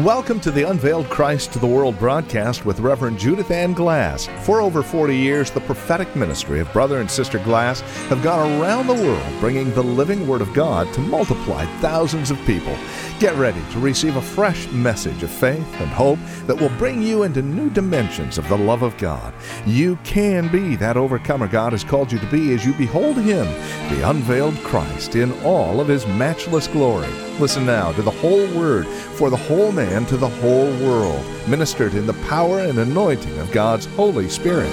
Welcome to the Unveiled Christ to the World broadcast with Reverend Judith Ann Glass. For over 40 years, the prophetic ministry of Brother and Sister Glass have gone around the world bringing the living Word of God to multiply thousands of people. Get ready to receive a fresh message of faith and hope that will bring you into new dimensions of the love of God. You can be that overcomer God has called you to be as you behold Him, the unveiled Christ, in all of His matchless glory. Listen now to the whole Word for the whole man to the whole world, ministered in the power and anointing of God's Holy Spirit.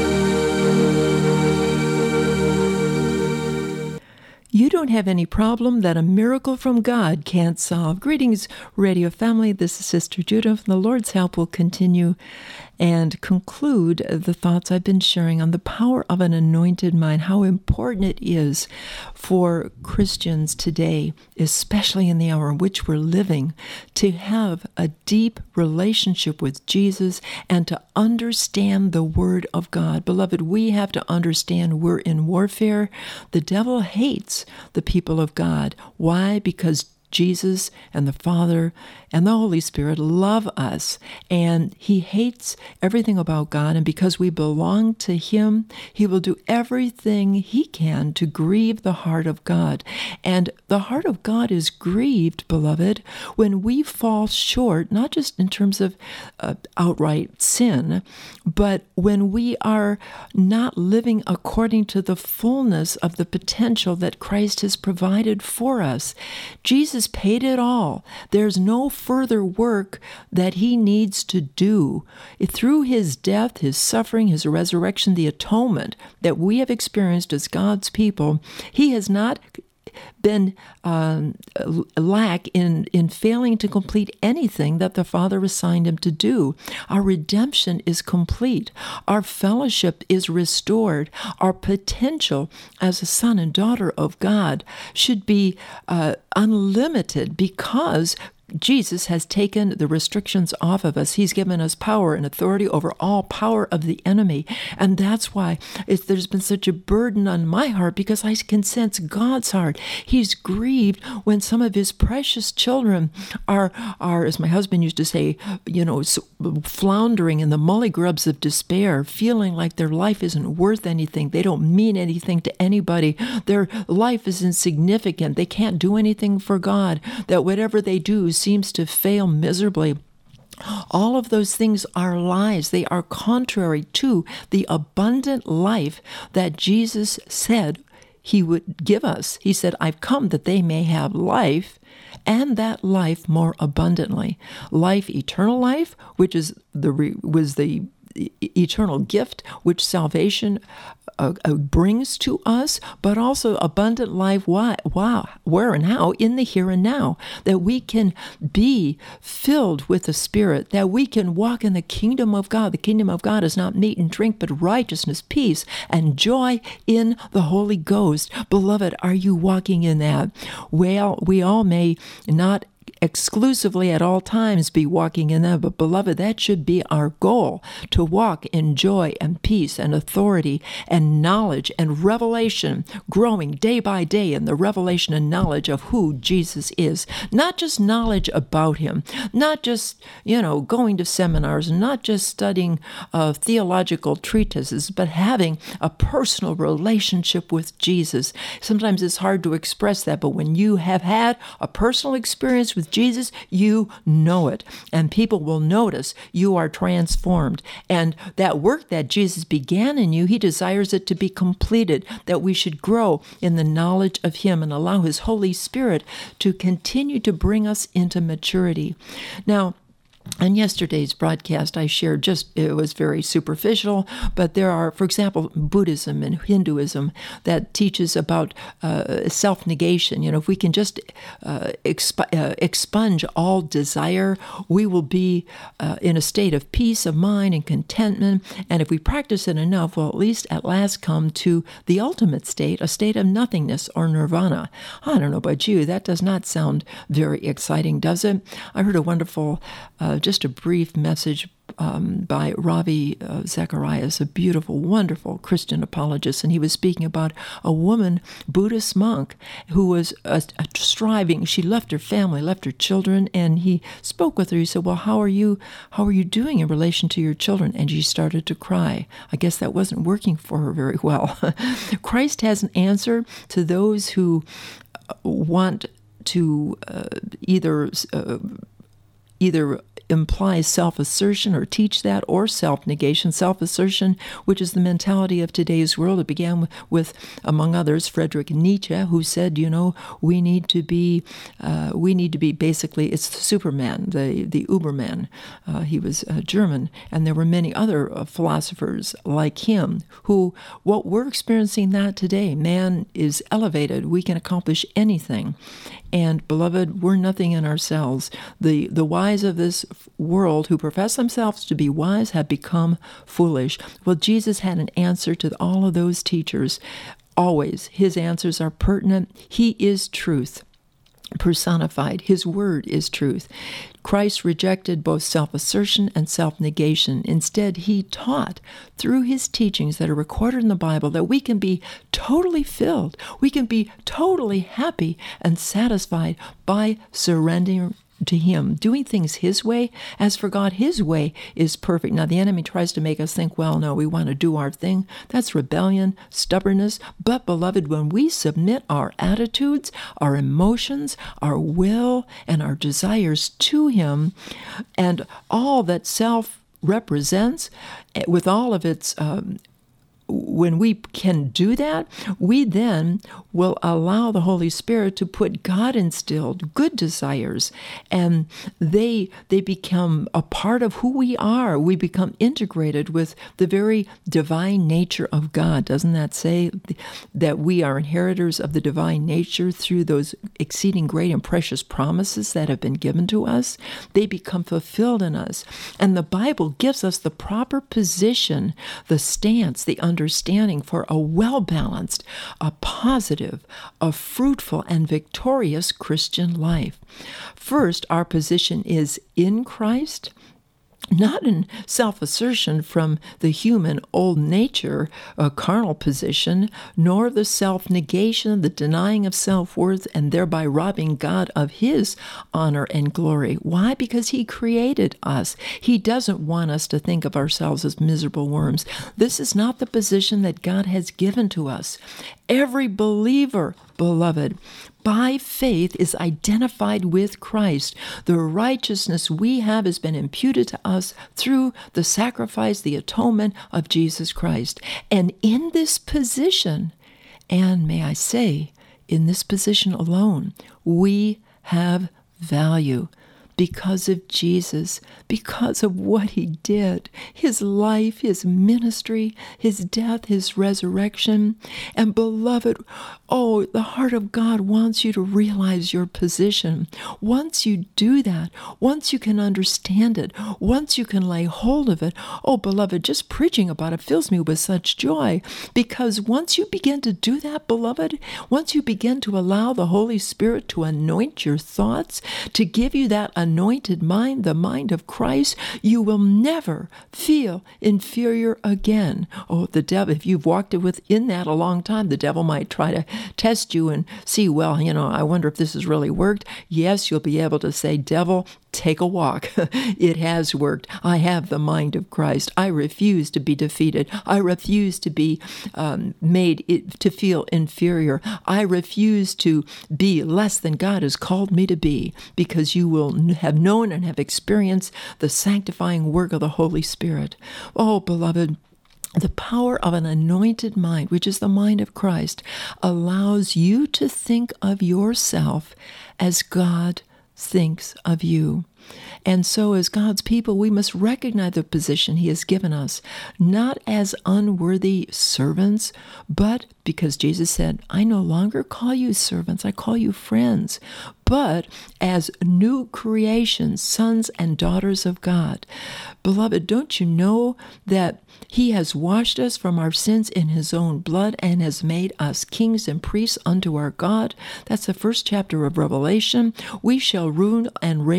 You don't have any problem that a miracle from God can't solve. Greetings, radio family. This is Sister Judith. The Lord's help will continue and conclude the thoughts I've been sharing on the power of an anointed mind, how important it is for Christians today, especially in the hour in which we're living, to have a deep relationship with Jesus and to understand the Word of God. Beloved, we have to understand we're in warfare. The devil hates the people of God. Why? Because Jesus and the Father and the Holy Spirit love us, and He hates everything about God, and because we belong to Him, He will do everything He can to grieve the heart of God. And the heart of God is grieved, beloved, when we fall short, not just in terms of outright sin, but when we are not living according to the fullness of the potential that Christ has provided for us. Jesus paid it all. There's no further work that He needs to do. Through His death, His suffering, His resurrection, the atonement that we have experienced as God's people, He has not been lack in failing to complete anything that the Father assigned Him to do. Our redemption is complete. Our fellowship is restored. Our potential as a son and daughter of God should be unlimited because Jesus has taken the restrictions off of us. He's given us power and authority over all power of the enemy. And that's why there's been such a burden on my heart, because I can sense God's heart. He's grieved when some of His precious children are, as my husband used to say, floundering in the mullygrubs of despair, feeling like their life isn't worth anything. They don't mean anything to anybody. Their life is insignificant. They can't do anything for God. That whatever they do seems to fail miserably. All of those things are lies. They are contrary to the abundant life that Jesus said He would give us. He said, I've come that they may have life, and that life more abundantly. Life, eternal life, which was the eternal gift which salvation brings to us, but also abundant life. Where and how? In the here and now, that we can be filled with the Spirit, that we can walk in the kingdom of God. The kingdom of God is not meat and drink, but righteousness, peace, and joy in the Holy Ghost. Beloved, are you walking in that? Well, we all may not exclusively at all times be walking in that, but beloved, that should be our goal, to walk in joy and peace and authority and knowledge and revelation, growing day by day in the revelation and knowledge of who Jesus is. Not just knowledge about Him, not just, going to seminars, not just studying theological treatises, but having a personal relationship with Jesus. Sometimes it's hard to express that, but when you have had a personal experience with Jesus, you know it, and people will notice you are transformed. And that work that Jesus began in you, He desires it to be completed, that we should grow in the knowledge of Him and allow His Holy Spirit to continue to bring us into maturity. Now, on yesterday's broadcast, I shared it was very superficial, but there are, for example, Buddhism and Hinduism that teaches about self-negation. If we can just expunge all desire, we will be in a state of peace of mind and contentment. And if we practice it enough, we'll at last come to the ultimate state, a state of nothingness or nirvana. I don't know about you, that does not sound very exciting, does it? I heard a wonderful just a brief message by Ravi Zacharias, a beautiful, wonderful Christian apologist, and he was speaking about a woman, Buddhist monk, who was striving. She left her family, left her children, and he spoke with her. He said, "Well, how are you doing in relation to your children?" And she started to cry. I guess that wasn't working for her very well. Christ has an answer to those who want to either implies self-assertion or teach that, or self-negation. Self-assertion, which is the mentality of today's world. It began with among others, Friedrich Nietzsche, who said, we need to be basically, it's the Superman, the Uberman. He was German, and there were many other philosophers like him who, what we're experiencing that today, man is elevated. We can accomplish anything. And beloved, we're nothing in ourselves. The wise of this world who profess themselves to be wise have become foolish. Well, Jesus had an answer to all of those teachers. Always, his answers are pertinent. He is truth personified. His word is truth. Christ rejected both self-assertion and self-negation. Instead, he taught through his teachings that are recorded in the Bible that we can be totally filled, we can be totally happy and satisfied by surrendering to him, doing things his way. As for God, his way is perfect. Now, the enemy tries to make us think, well, no, we want to do our thing. That's rebellion, stubbornness. But, beloved, when we submit our attitudes, our emotions, our will, and our desires to him, and all that self represents, with all of its when we can do that, we then will allow the Holy Spirit to put God-instilled good desires, and they become a part of who we are. We become integrated with the very divine nature of God. Doesn't that say that we are inheritors of the divine nature through those exceeding great and precious promises that have been given to us? They become fulfilled in us. And the Bible gives us the proper position, the stance, the understanding for a well-balanced, a positive, a fruitful, and victorious Christian life. First, our position is in Christ, not in self-assertion from the human old nature, a carnal position, nor the self-negation, the denying of self-worth, and thereby robbing God of his honor and glory. Why? Because he created us. He doesn't want us to think of ourselves as miserable worms. This is not the position that God has given to us. Every believer, beloved, by faith is identified with Christ. The righteousness we have has been imputed to us through the sacrifice, the atonement of Jesus Christ. And in this position, and may I say, in this position alone, we have value. Because of Jesus, because of what he did, his life, his ministry, his death, his resurrection. And beloved, the heart of God wants you to realize your position. Once you do that, once you can understand it, once you can lay hold of it, beloved, just preaching about it fills me with such joy. Because once you begin to do that, beloved, once you begin to allow the Holy Spirit to anoint your thoughts, to give you that anointed mind, the mind of Christ, you will never feel inferior again. The devil, if you've walked within that a long time, the devil might try to test you and see, I wonder if this has really worked. Yes, you'll be able to say, devil, take a walk. It has worked. I have the mind of Christ. I refuse to be defeated. I refuse to be made to feel inferior. I refuse to be less than God has called me to be, because you will have known and have experienced the sanctifying work of the Holy Spirit. Beloved, the power of an anointed mind, which is the mind of Christ, allows you to think of yourself as God thinks of you. And so as God's people, we must recognize the position he has given us, not as unworthy servants, but because Jesus said, I no longer call you servants, I call you friends, but as new creations, sons and daughters of God. Beloved, don't you know that he has washed us from our sins in his own blood and has made us kings and priests unto our God? That's the first chapter of Revelation. We shall rule and reign with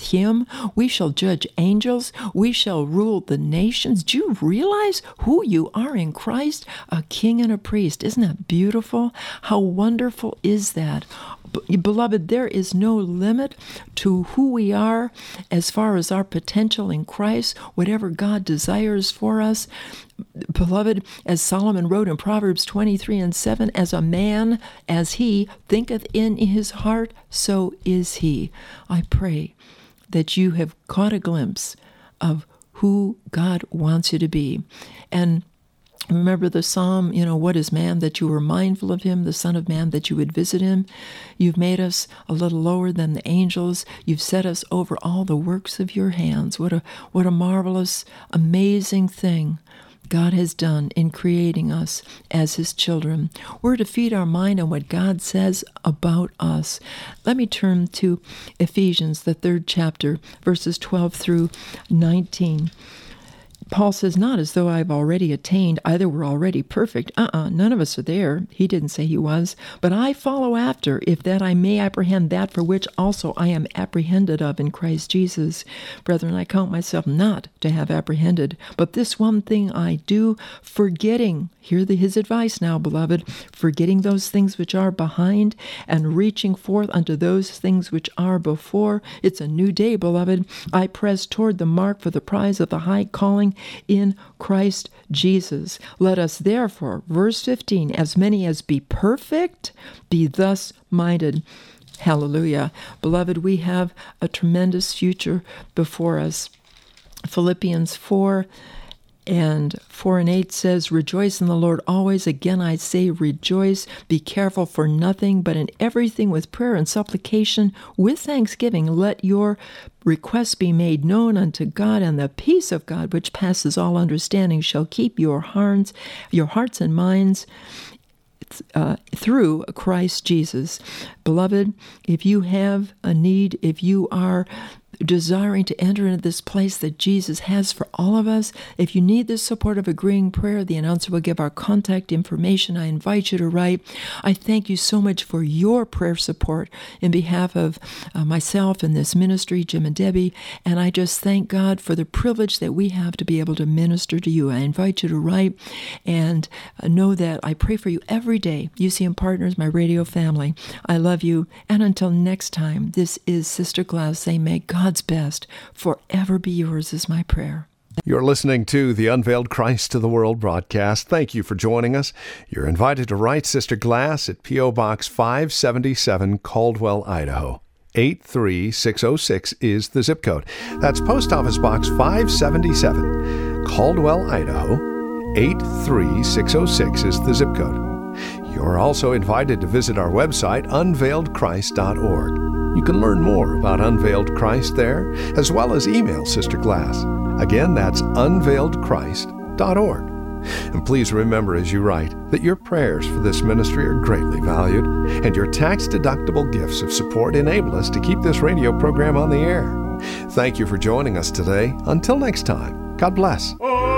him. We shall judge angels. We shall rule the nations. Do you realize who you are in Christ? A king and a priest. Isn't that beautiful? How wonderful is that? Beloved, there is no limit to who we are as far as our potential in Christ, whatever God desires for us. Beloved, as Solomon wrote in Proverbs 23:7, as a man, as he thinketh in his heart, so is he. I pray that you have caught a glimpse of who God wants you to be. And remember the psalm, what is man that you were mindful of him, the Son of Man that you would visit him? You've made us a little lower than the angels. You've set us over all the works of your hands. What a marvelous, amazing thing God has done in creating us as his children. We're to feed our mind on what God says about us. Let me turn to Ephesians, the 3rd chapter, verses 12 through 19. Paul says, not as though I've already attained, either we're already perfect. None of us are there. He didn't say he was. But I follow after, if that I may apprehend that for which also I am apprehended of in Christ Jesus. Brethren, I count myself not to have apprehended, but this one thing I do, forgetting, hear his advice now, beloved, forgetting those things which are behind and reaching forth unto those things which are before. It's a new day, beloved. I press toward the mark for the prize of the high calling in Christ Jesus. Let us therefore, verse 15, as many as be perfect, be thus minded. Hallelujah. Beloved, we have a tremendous future before us. Philippians 4:4-8 says, rejoice in the Lord always. Again I say, rejoice. Be careful for nothing, but in everything with prayer and supplication, with thanksgiving, let your requests be made known unto God, and the peace of God, which passes all understanding, shall keep your hearts and minds through Christ Jesus. Beloved, if you have a need, if you are desiring to enter into this place that Jesus has for all of us, if you need the support of agreeing prayer, the announcer will give our contact information. I invite you to write. I thank you so much for your prayer support in behalf of myself and this ministry, Jim and Debbie, and I just thank God for the privilege that we have to be able to minister to you. I invite you to write and know that I pray for you every day. UCM Partners, my radio family, I love you, and until next time, this is Sister Glass saying, may God's best forever be yours is my prayer. You're listening to the Unveiled Christ to the World broadcast. Thank you for joining us. You're invited to write Sister Glass at P.O. Box 577, Caldwell, Idaho. 83606 is the zip code. That's Post Office Box 577, Caldwell, Idaho. 83606 is the zip code. You're also invited to visit our website, unveiledchrist.org. You can learn more about Unveiled Christ there, as well as email Sister Glass. Again, that's unveiledchrist.org. And please remember as you write that your prayers for this ministry are greatly valued, and your tax-deductible gifts of support enable us to keep this radio program on the air. Thank you for joining us today. Until next time, God bless.